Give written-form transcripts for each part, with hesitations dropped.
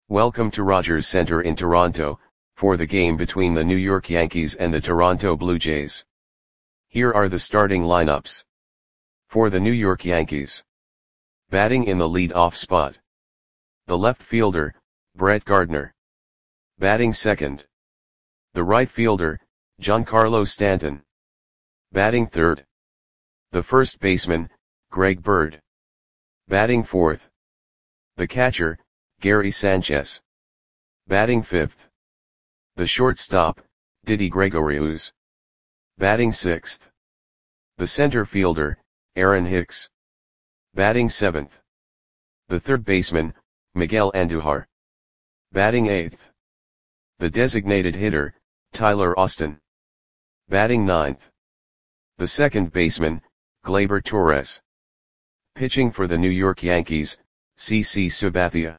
Welcome to Rogers Center in Toronto, for the game between the New York Yankees and the Toronto Blue Jays. Here are the starting lineups. For the New York Yankees. Batting in the lead-off spot. The left fielder, Brett Gardner. Batting second. The right fielder, Giancarlo Stanton. Batting third. The first baseman, Greg Bird. Batting fourth. The catcher, Gary Sanchez. Batting fifth. The shortstop, Didi Gregorius. Batting sixth. The center fielder, Aaron Hicks. Batting seventh. The third baseman, Miguel Andujar. Batting eighth. The designated hitter, Tyler Austin. Batting ninth. The second baseman, Gleyber Torres. Pitching for the New York Yankees, CC Sabathia.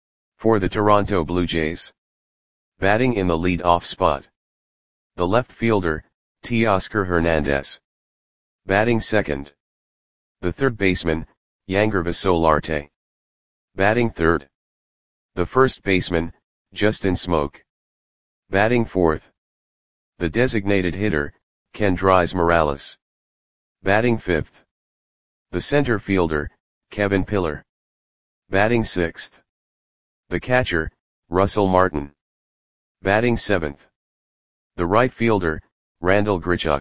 For the Toronto Blue Jays. Batting in the lead-off spot. The left fielder, Teoscar Hernandez. Batting second. The third baseman, Yangervis Solarte. Batting third. The first baseman, Justin Smoak. Batting fourth. The designated hitter, Kendrys Morales. Batting fifth. The center fielder, Kevin Pillar. Batting sixth. The catcher, Russell Martin. Batting seventh. The right fielder, Randal Grichuk.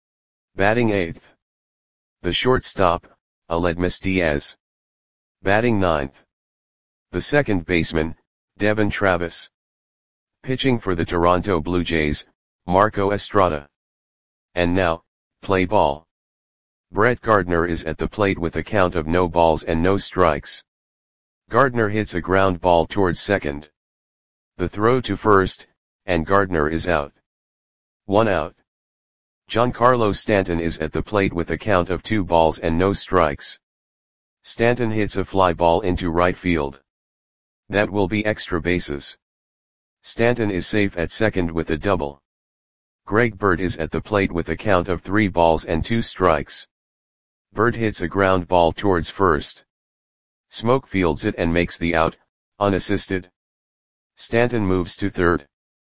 Batting eighth. The shortstop, Aledmys Diaz. Batting ninth. The second baseman, Devon Travis. Pitching for the Toronto Blue Jays, Marco Estrada. And now, play ball. Brett Gardner is at the plate with a count of no balls and no strikes. Gardner hits a ground ball towards second. The throw to first, and Gardner is out. 1 out. Giancarlo Stanton is at the plate with a count of 2 balls and no strikes. Stanton hits a fly ball into right field. That will be extra bases. Stanton is safe at second with a double. Greg Bird is at the plate with a count of 3 balls and 2 strikes. Bird hits a ground ball towards first. Smoak fields it and makes the out, unassisted. Stanton moves to third.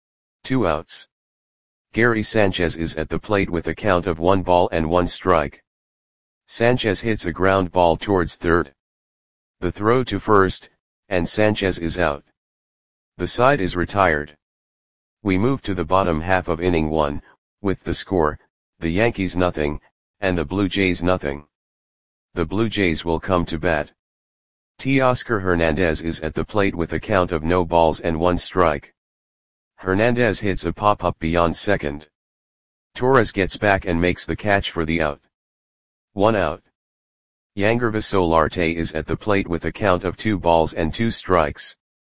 2 outs. Gary Sanchez is at the plate with a count of 1 ball and 1 strike. Sanchez hits a ground ball towards third. The throw to first, and Sanchez is out. The side is retired. We move to the bottom half of inning 1, with the score, the Yankees nothing, and the Blue Jays nothing. The Blue Jays will come to bat. Teoscar Hernandez is at the plate with a count of no balls and 1 strike. Hernandez hits a pop-up beyond second. Torres gets back and makes the catch for the out. 1 out. Yangervis Solarte is at the plate with a count of 2 balls and 2 strikes.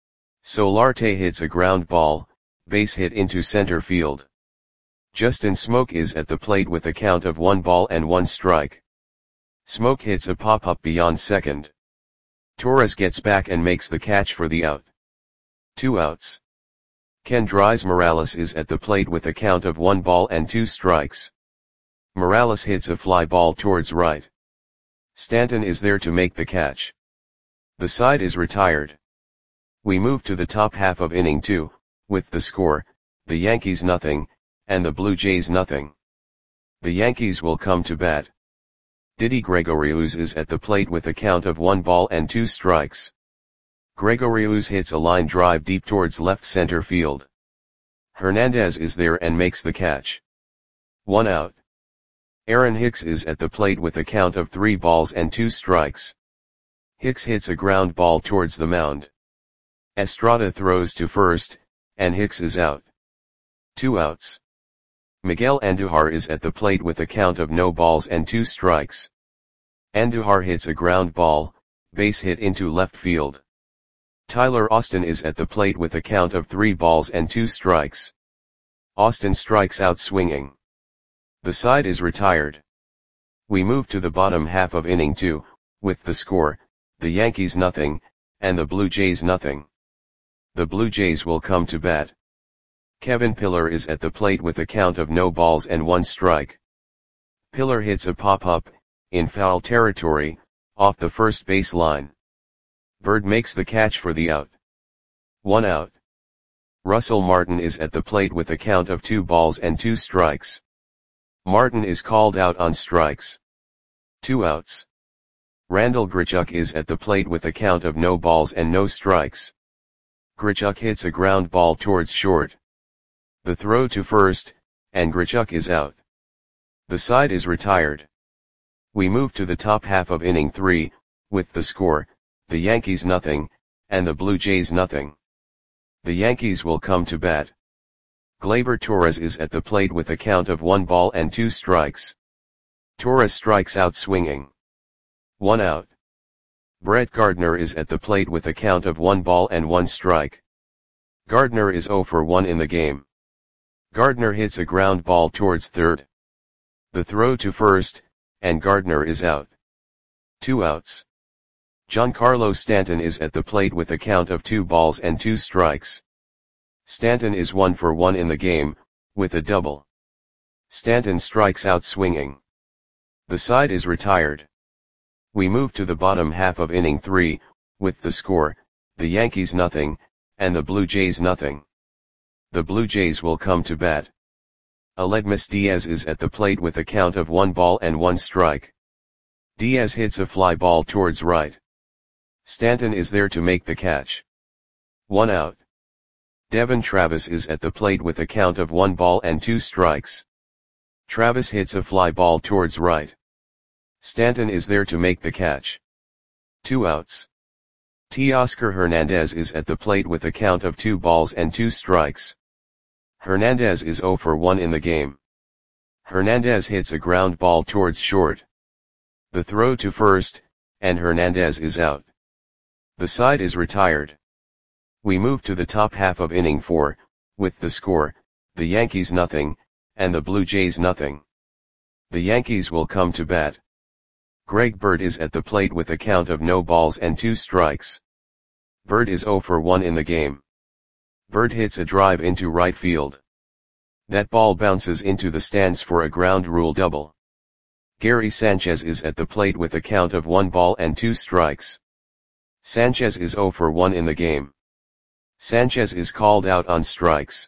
Solarte hits a ground ball, base hit into center field. Justin Smoak is at the plate with a count of 1 ball and 1 strike. Smoak hits a pop-up beyond second. Torres gets back and makes the catch for the out. 2 outs. Kendrys Morales is at the plate with a count of 1 ball and 2 strikes. Morales hits a fly ball towards right. Stanton is there to make the catch. The side is retired. We move to the top half of inning 2, with the score, the Yankees nothing, and the Blue Jays nothing. The Yankees will come to bat. Didi Gregorius is at the plate with a count of 1 ball and 2 strikes. Gregorius hits a line drive deep towards left center field. Hernandez is there and makes the catch. 1 out. Aaron Hicks is at the plate with a count of 3 balls and 2 strikes. Hicks hits a ground ball towards the mound. Estrada throws to first, and Hicks is out. 2 outs. Miguel Andujar is at the plate with a count of no balls and 2 strikes. Andujar hits a ground ball, base hit into left field. Tyler Austin is at the plate with a count of 3 balls and 2 strikes. Austin strikes out swinging. The side is retired. We move to the bottom half of inning 2, with the score, the Yankees nothing, and the Blue Jays nothing. The Blue Jays will come to bat. Kevin Pillar is at the plate with a count of no balls and 1 strike. Pillar hits a pop-up, in foul territory, off the first base line. Bird makes the catch for the out. 1 out. Russell Martin is at the plate with a count of 2 balls and 2 strikes. Martin is called out on strikes. 2 outs. Randal Grichuk is at the plate with a count of no balls and no strikes. Grichuk hits a ground ball towards short. The throw to first, and Grichuk is out. The side is retired. We move to the top half of inning 3, with the score, the Yankees nothing, and the Blue Jays nothing. The Yankees will come to bat. Gleyber Torres is at the plate with a count of 1 ball and 2 strikes. Torres strikes out swinging. 1 out. Brett Gardner is at the plate with a count of 1 ball and 1 strike. Gardner is 0 for 1 in the game. Gardner hits a ground ball towards third. The throw to first, and Gardner is out. 2 outs. Giancarlo Stanton is at the plate with a count of 2 balls and 2 strikes. Stanton is 1 for 1 in the game, with a double. Stanton strikes out swinging. The side is retired. We move to the bottom half of inning 3, with the score, the Yankees nothing, and the Blue Jays nothing. The Blue Jays will come to bat. Aledmys Diaz is at the plate with a count of 1 ball and 1 strike. Diaz hits a fly ball towards right. Stanton is there to make the catch. 1 out. Devon Travis is at the plate with a count of 1 ball and 2 strikes. Travis hits a fly ball towards right. Stanton is there to make the catch. 2 outs. Teoscar Hernandez is at the plate with a count of 2 balls and 2 strikes. Hernandez is 0 for 1 in the game. Hernandez hits a ground ball towards short. The throw to first, and Hernandez is out. The side is retired. We move to the top half of inning 4, with the score, the Yankees nothing, and the Blue Jays nothing. The Yankees will come to bat. Greg Bird is at the plate with a count of no balls and 2 strikes. Bird is 0 for 1 in the game. Bird hits a drive into right field. That ball bounces into the stands for a ground rule double. Gary Sanchez is at the plate with a count of 1 ball and 2 strikes. Sanchez is 0 for 1 in the game. Sanchez is called out on strikes.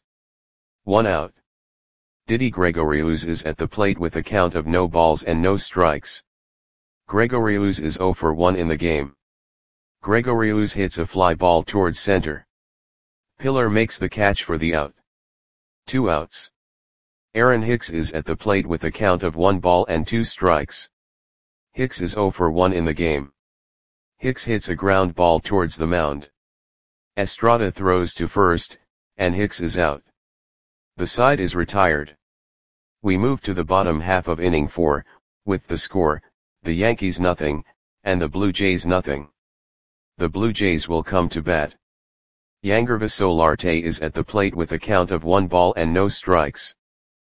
1 out. Didi Gregorius is at the plate with a count of no balls and no strikes. Gregorius is 0 for 1 in the game. Gregorius hits a fly ball towards center. Pillar makes the catch for the out. 2 outs. Aaron Hicks is at the plate with a count of 1 ball and 2 strikes. Hicks is 0 for 1 in the game. Hicks hits a ground ball towards the mound. Estrada throws to first, and Hicks is out. The side is retired. We move to the bottom half of inning 4, with the score, the Yankees nothing, and the Blue Jays nothing. The Blue Jays will come to bat. Yangervis Solarte is at the plate with a count of 1 ball and no strikes.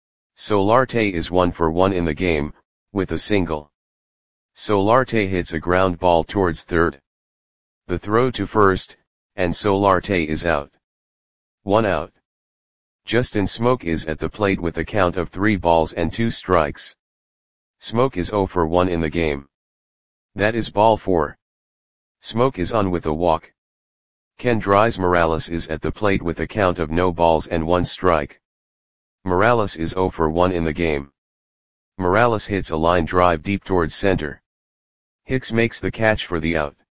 Solarte is 1 for 1 in the game, with a single. Solarte hits a ground ball towards third. The throw to first, and Solarte is out. 1 out. Justin Smoke is at the plate with a count of 3 balls and 2 strikes. Smoke is 0 for 1 in the game. That is ball 4. Smoke is on with a walk. Kendrys Morales is at the plate with a count of no balls and 1 strike. Morales is 0 for 1 in the game. Morales hits a line drive deep towards center. Hicks makes the catch for the out.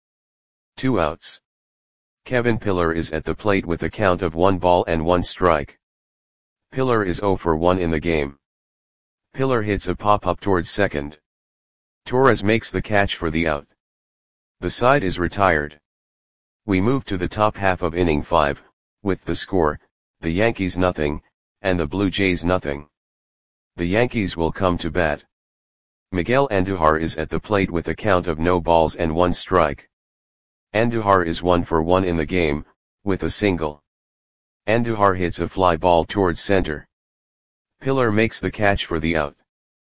2 outs. Kevin Pillar is at the plate with a count of 1 ball and 1 strike. Pillar is 0 for 1 in the game. Pillar hits a pop-up towards second. Torres makes the catch for the out. The side is retired. We move to the top half of inning 5, with the score, the Yankees nothing, and the Blue Jays nothing. The Yankees will come to bat. Miguel Andujar is at the plate with a count of no balls and 1 strike. Andujar is 1 for 1 in the game, with a single. Andujar hits a fly ball towards center. Pillar makes the catch for the out.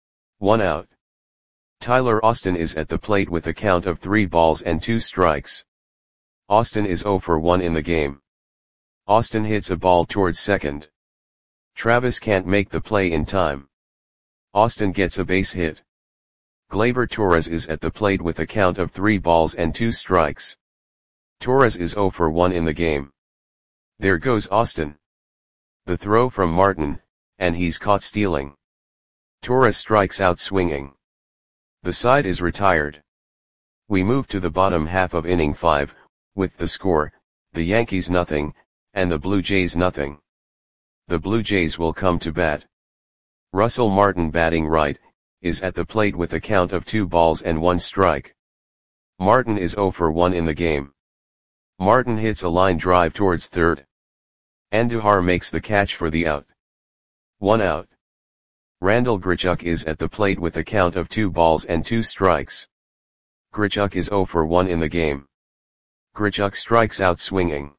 1 out. Tyler Austin is at the plate with a count of 3 balls and 2 strikes. Austin is 0 for 1 in the game. Austin hits a ball towards second. Travis can't make the play in time. Austin gets a base hit. Gleyber Torres is at the plate with a count of 3 balls and 2 strikes. Torres is 0 for 1 in the game. There goes Austin. The throw from Martin, and he's caught stealing. Torres strikes out swinging. The side is retired. We move to the bottom half of inning 5, with the score, the Yankees nothing, and the Blue Jays nothing. The Blue Jays will come to bat. Russell Martin, batting right, is at the plate with a count of 2 balls and 1 strike. Martin is 0 for 1 in the game. Martin hits a line drive towards third. Andujar makes the catch for the out. 1 out. Randal Grichuk is at the plate with a count of 2 balls and 2 strikes. Grichuk is 0 for 1 in the game. Grichuk strikes out swinging.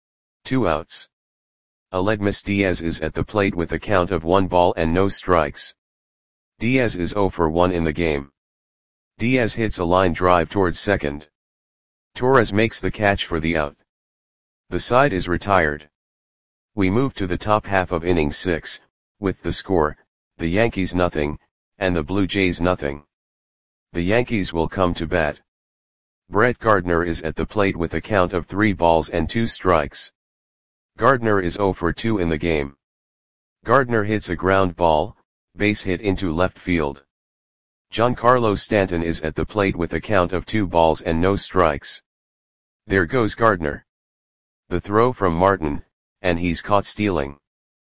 2 outs. Aledmys Diaz is at the plate with a count of 1 ball and no strikes. Diaz is 0 for 1 in the game. Diaz hits a line drive towards second. Torres makes the catch for the out. The side is retired. We move to the top half of inning 6, with the score, the Yankees nothing, and the Blue Jays nothing. The Yankees will come to bat. Brett Gardner is at the plate with a count of 3 balls and 2 strikes. Gardner is 0 for 2 in the game. Gardner hits a ground ball, base hit into left field. Giancarlo Stanton is at the plate with a count of 2 balls and no strikes. There goes Gardner. The throw from Martin, and he's caught stealing.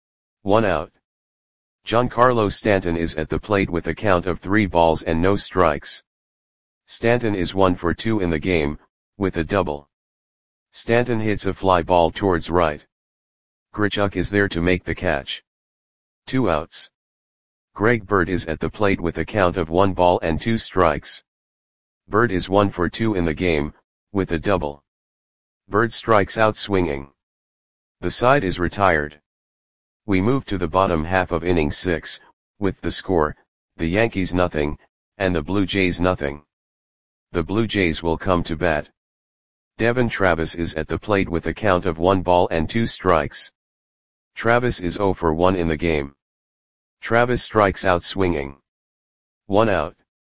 1 out. Giancarlo Stanton is at the plate with a count of 3 balls and no strikes. Stanton is 1 for 2 in the game, with a double. Stanton hits a fly ball towards right. Grichuk is there to make the catch. 2 outs. Greg Bird is at the plate with a count of 1 ball and 2 strikes. Bird is 1 for 2 in the game, with a double. Bird strikes out swinging. The side is retired. We move to the bottom half of inning 6, with the score, the Yankees nothing, and the Blue Jays nothing. The Blue Jays will come to bat. Devon Travis is at the plate with a count of 1 ball and 2 strikes. Travis is 0 for 1 in the game. Travis strikes out swinging. 1 out.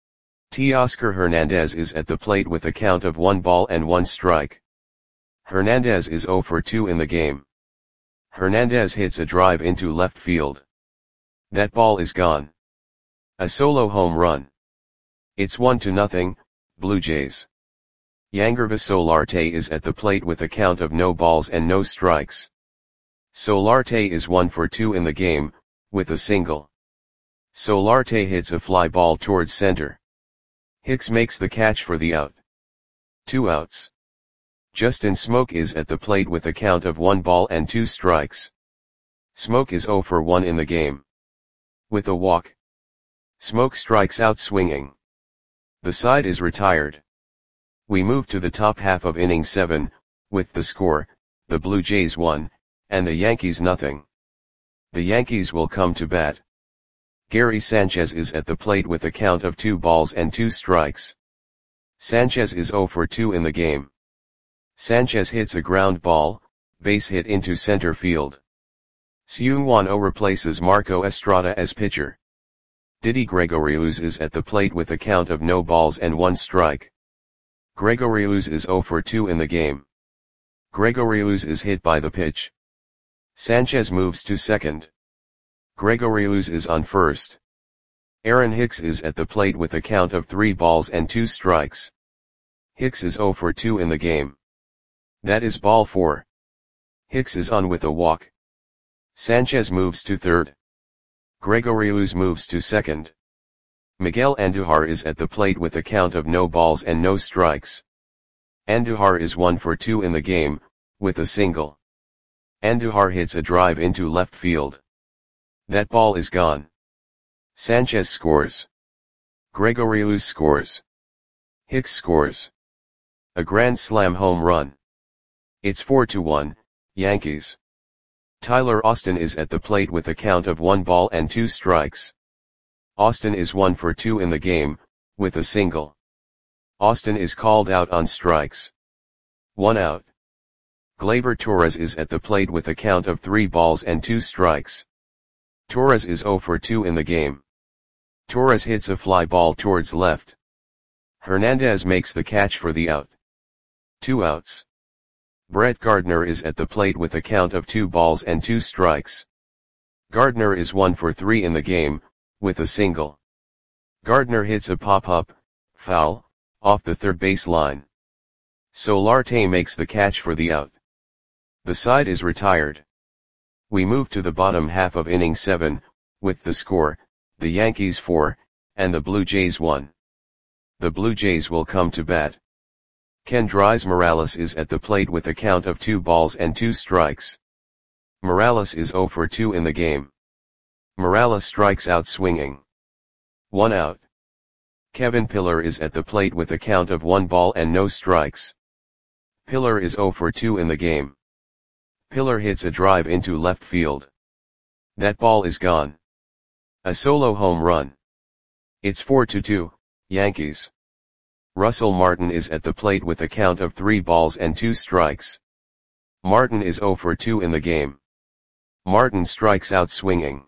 Teoscar Hernandez is at the plate with a count of 1 ball and 1 strike. Hernandez is 0 for 2 in the game. Hernandez hits a drive into left field. That ball is gone. A solo home run. It's 1-0, Blue Jays. Yangervis Solarte is at the plate with a count of no balls and no strikes. Solarte is 1 for 2 in the game, with a single. Solarte hits a fly ball towards center. Hicks makes the catch for the out. 2 outs. Justin Smoke is at the plate with a count of 1 ball and 2 strikes. Smoke is 0 for 1 in the game. With a walk. Smoke strikes out swinging. The side is retired. We move to the top half of inning 7, with the score, the Blue Jays 1, and the Yankees nothing. The Yankees will come to bat. Gary Sanchez is at the plate with a count of 2 balls and 2 strikes. Sanchez is 0 for 2 in the game. Sanchez hits a ground ball, base hit into center field. Seung-Won Oh replaces Marco Estrada as pitcher. Didi Gregorius is at the plate with a count of no balls and 1 strike. Gregorius is 0 for 2 in the game. Gregorius is hit by the pitch. Sanchez moves to second. Gregorius is on first. Aaron Hicks is at the plate with a count of 3 balls and 2 strikes. Hicks is 0 for 2 in the game. That is ball 4. Hicks is on with a walk. Sanchez moves to third. Gregorius moves to second. Miguel Andujar is at the plate with a count of no balls and no strikes. Andujar is 1 for 2 in the game, with a single. Andujar hits a drive into left field. That ball is gone. Sanchez scores. Gregorius scores. Hicks scores. A grand slam home run. It's 4-1, Yankees. Tyler Austin is at the plate with a count of 1 ball and 2 strikes. Austin is 1 for 2 in the game, with a single. Austin is called out on strikes. 1 out. Gleyber Torres is at the plate with a count of 3 balls and 2 strikes. Torres is 0 for 2 in the game. Torres hits a fly ball towards left. Hernandez makes the catch for the out. 2 outs. Brett Gardner is at the plate with a count of 2 balls and 2 strikes. Gardner is 1 for 3 in the game, with a single. Gardner hits a pop-up, foul, off the third base line. Solarte makes the catch for the out. The side is retired. We move to the bottom half of inning 7, with the score, the Yankees 4, and the Blue Jays 1. The Blue Jays will come to bat. Kendrys Morales is at the plate with a count of 2 balls and 2 strikes. Morales is 0 for 2 in the game. Morales strikes out swinging. 1 out. Kevin Pillar is at the plate with a count of 1 ball and no strikes. Pillar is 0 for 2 in the game. Pillar hits a drive into left field. That ball is gone. A solo home run. It's 4-2, Yankees. Russell Martin is at the plate with a count of 3 balls and 2 strikes. Martin is 0 for 2 in the game. Martin strikes out swinging.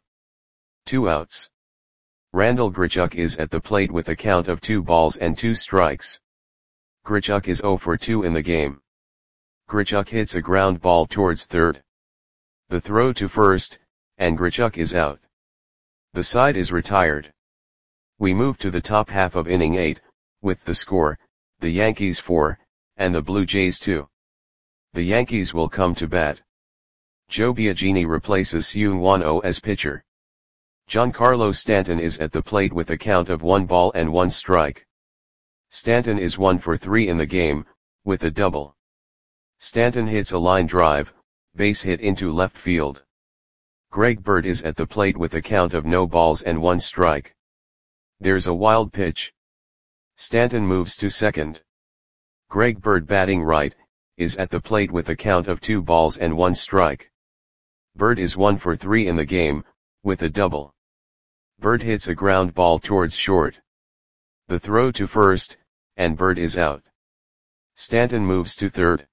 2 outs. Randal Grichuk is at the plate with a count of 2 balls and 2 strikes. Grichuk is 0 for 2 in the game. Grichuk hits a ground ball towards third. The throw to first, and Grichuk is out. The side is retired. We move to the top half of inning 8, with the score, the Yankees 4, and the Blue Jays 2. The Yankees will come to bat. Joe Biagini replaces Seung Won Oh as pitcher. Giancarlo Stanton is at the plate with a count of 1 ball and 1 strike. Stanton is 1 for 3 in the game, with a double. Stanton hits a line drive, base hit into left field. Greg Bird is at the plate with a count of no balls and 1 strike. There's a wild pitch. Stanton moves to second. Greg Bird, batting right, is at the plate with a count of 2 balls and 1 strike. Bird is 1 for 3 in the game, with a double. Bird hits a ground ball towards short. The throw to first, and Bird is out. Stanton moves to third.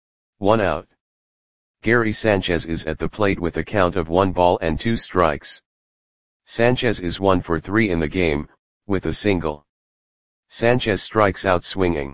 1 out. Gary Sanchez is at the plate with a count of 1 ball and 2 strikes. Sanchez is 1 for 3 in the game, with a single. Sanchez strikes out swinging.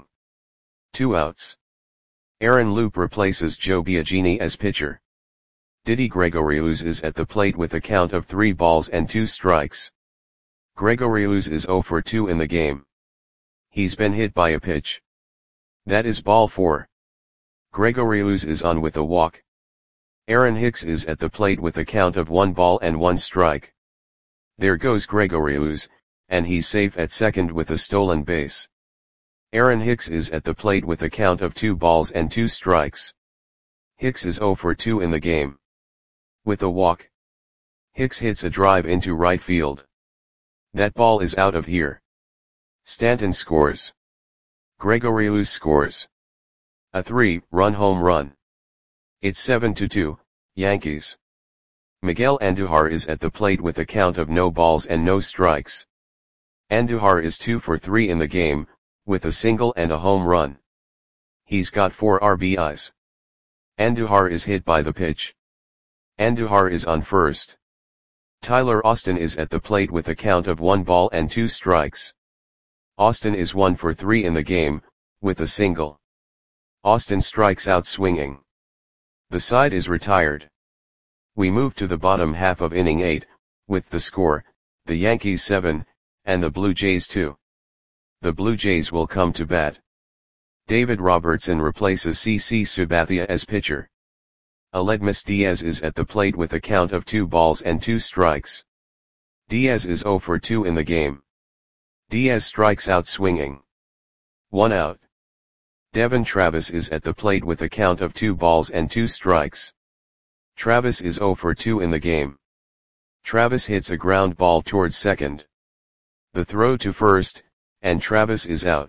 2 outs. Aaron Loup replaces Joe Biagini as pitcher. Didi Gregorius is at the plate with a count of 3 balls and 2 strikes. Gregorius is 0 for 2 in the game. He's been hit by a pitch. That is ball 4. Gregorius is on with a walk. Aaron Hicks is at the plate with a count of 1 ball and 1 strike. There goes Gregorius, and he's safe at second with a stolen base. Aaron Hicks is at the plate with a count of 2 balls and 2 strikes. Hicks is 0 for 2 in the game. With a walk. Hicks hits a drive into right field. That ball is out of here. Stanton scores. Gregorius scores. A 3-run home run. It's 7-2, Yankees. Miguel Andujar is at the plate with a count of no balls and no strikes. Andujar is 2 for 3 in the game, with a single and a home run. He's got 4 RBIs. Andujar is hit by the pitch. Andujar is on first. Tyler Austin is at the plate with a count of 1 ball and 2 strikes. Austin is 1 for 3 in the game, with a single. Austin strikes out swinging. The side is retired. We move to the bottom half of inning 8, with the score, the Yankees 7, and the Blue Jays 2. The Blue Jays will come to bat. David Robertson replaces CC Sabathia as pitcher. Aledmys Diaz is at the plate with a count of 2 balls and 2 strikes. Diaz is 0 for 2 in the game. Diaz strikes out swinging. 1 out. Devon Travis is at the plate with a count of 2 balls and 2 strikes. Travis is 0 for 2 in the game. Travis hits a ground ball towards second. The throw to first, and Travis is out.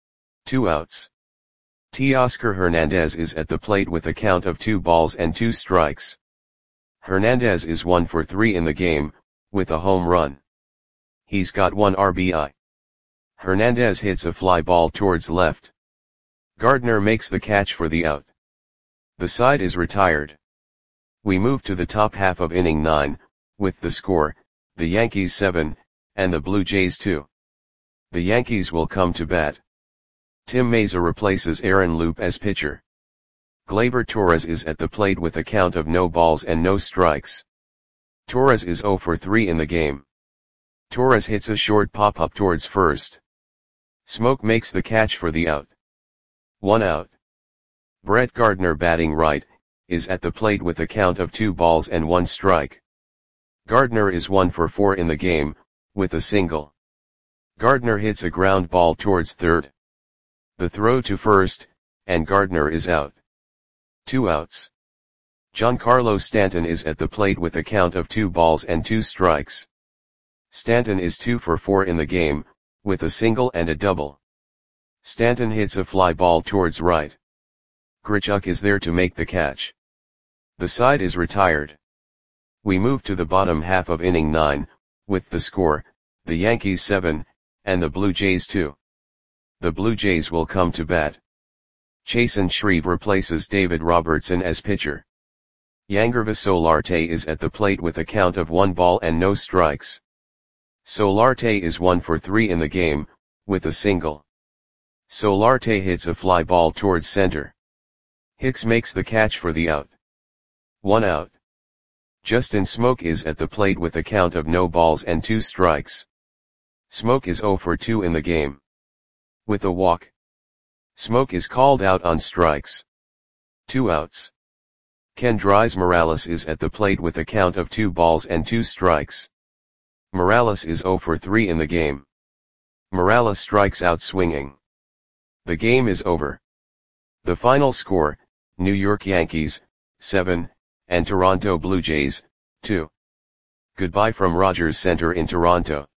2 outs. Teoscar Hernandez is at the plate with a count of 2 balls and 2 strikes. Hernandez is 1 for 3 in the game, with a home run. He's got 1 RBI. Hernandez hits a fly ball towards left. Gardner makes the catch for the out. The side is retired. We move to the top half of inning 9, with the score, the Yankees 7, and the Blue Jays 2. The Yankees will come to bat. Tim Mayza replaces Aaron Loup as pitcher. Gleyber Torres is at the plate with a count of no balls and no strikes. Torres is 0 for 3 in the game. Torres hits a short pop-up towards first. Smoke makes the catch for the out. 1 out. Brett Gardner, batting right, is at the plate with a count of 2 balls and 1 strike. Gardner is 1 for 4 in the game, with a single. Gardner hits a ground ball towards third. The throw to first, and Gardner is out. 2 outs. Giancarlo Stanton is at the plate with a count of 2 balls and 2 strikes. Stanton is 2 for 4 in the game, with a single and a double. Stanton hits a fly ball towards right. Grichuk is there to make the catch. The side is retired. We move to the bottom half of inning 9, with the score, the Yankees 7, and the Blue Jays 2. The Blue Jays will come to bat. Chasen Shreve replaces David Robertson as pitcher. Yangervis Solarte is at the plate with a count of 1 ball and no strikes. Solarte is 1 for 3 in the game, with a single. Solarte hits a fly ball towards center. Hicks makes the catch for the out. 1 out. Justin Smoke is at the plate with a count of no balls and 2 strikes. Smoke is 0 for 2 in the game. With a walk. Smoke is called out on strikes. 2 outs. Kendrys Morales is at the plate with a count of 2 balls and 2 strikes. Morales is 0 for 3 in the game. Morales strikes out swinging. The game is over. The final score, New York Yankees, 7, and Toronto Blue Jays, 2. Goodbye from Rogers Center in Toronto.